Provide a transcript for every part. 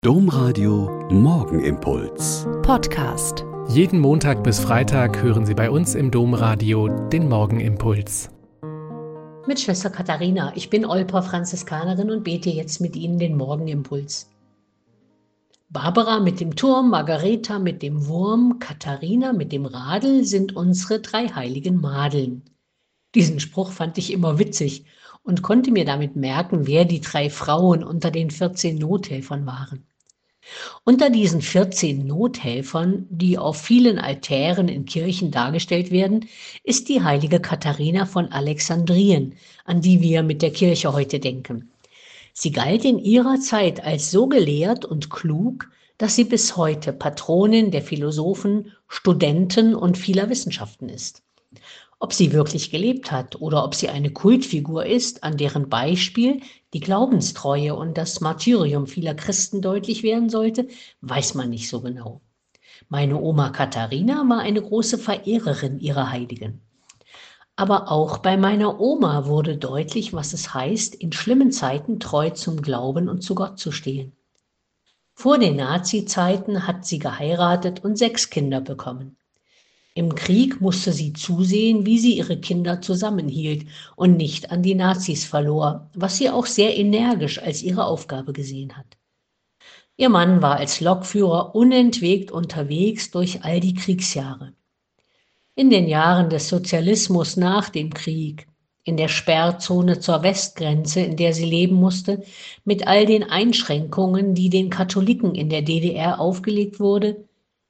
Domradio Morgenimpuls. Podcast. Jeden Montag bis Freitag hören Sie bei uns im Domradio den Morgenimpuls. Mit Schwester Katharina. Ich bin Olper Franziskanerin und bete jetzt mit Ihnen den Morgenimpuls. Barbara mit dem Turm, Margareta mit dem Wurm, Katharina mit dem Radl sind unsere drei heiligen Madeln. Diesen Spruch fand ich immer witzig und konnte mir damit merken, wer die drei Frauen unter den 14 Nothelfern waren. Unter diesen 14 Nothelfern, die auf vielen Altären in Kirchen dargestellt werden, ist die heilige Katharina von Alexandrien, an die wir mit der Kirche heute denken. Sie galt in ihrer Zeit als so gelehrt und klug, dass sie bis heute Patronin der Philosophen, Studenten und vieler Wissenschaften ist. Ob sie wirklich gelebt hat oder ob sie eine Kultfigur ist, an deren Beispiel die Glaubenstreue und das Martyrium vieler Christen deutlich werden sollte, weiß man nicht so genau. Meine Oma Katharina war eine große Verehrerin ihrer Heiligen. Aber auch bei meiner Oma wurde deutlich, was es heißt, in schlimmen Zeiten treu zum Glauben und zu Gott zu stehen. Vor den Nazi-Zeiten hat sie geheiratet und 6 Kinder bekommen. Im Krieg musste sie zusehen, wie sie ihre Kinder zusammenhielt und nicht an die Nazis verlor, was sie auch sehr energisch als ihre Aufgabe gesehen hat. Ihr Mann war als Lokführer unentwegt unterwegs durch all die Kriegsjahre. In den Jahren des Sozialismus nach dem Krieg, in der Sperrzone zur Westgrenze, in der sie leben musste, mit all den Einschränkungen, die den Katholiken in der DDR aufgelegt wurde,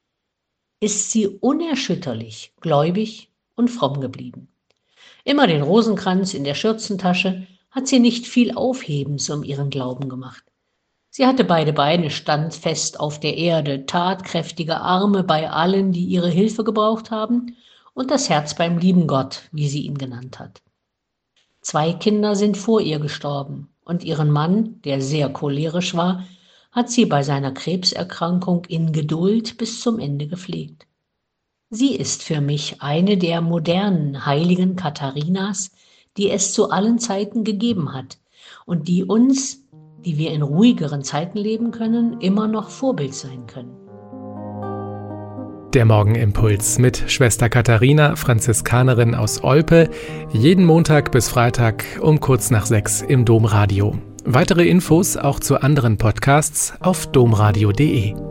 ist sie unerschütterlich, gläubig und fromm geblieben. Immer den Rosenkranz in der Schürzentasche, hat sie nicht viel Aufhebens um ihren Glauben gemacht. Sie hatte beide Beine standfest auf der Erde, tatkräftige Arme bei allen, die ihre Hilfe gebraucht haben, und das Herz beim lieben Gott, wie sie ihn genannt hat. 2 Kinder sind vor ihr gestorben und ihren Mann, der sehr cholerisch war, hat sie bei seiner Krebserkrankung in Geduld bis zum Ende gepflegt. Sie ist für mich eine der modernen heiligen Katharinas, die es zu allen Zeiten gegeben hat und die uns, die wir in ruhigeren Zeiten leben können, immer noch Vorbild sein können. Der Morgenimpuls mit Schwester Katharina, Franziskanerin aus Olpe, jeden Montag bis Freitag um kurz nach 6 im Domradio. Weitere Infos auch zu anderen Podcasts auf domradio.de.